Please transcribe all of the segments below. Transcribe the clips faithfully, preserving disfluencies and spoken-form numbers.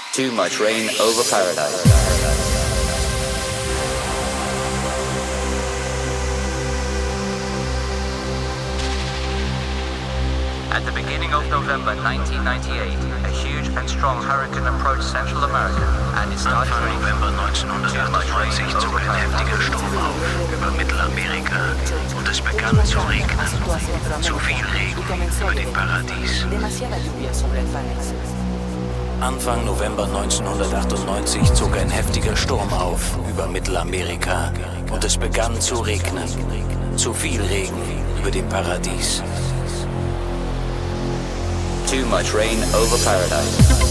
Too much rain over paradise. At the beginning of November nineteen ninety-eight, a huge and strong hurricane approached Central America and it started Anfang November neunzehnhundertachtundneunzig zog ein heftiger Sturm auf über Mittelamerika und es begann zu regnen. Zu viel Regen über dem Paradies. Anfang November neunzehnhundertachtundneunzig zog ein heftiger Sturm auf über Mittelamerika und es begann zu regnen. Zu viel Regen über dem Paradies. Too much rain over paradise.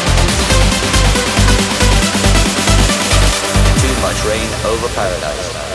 Rain over paradise.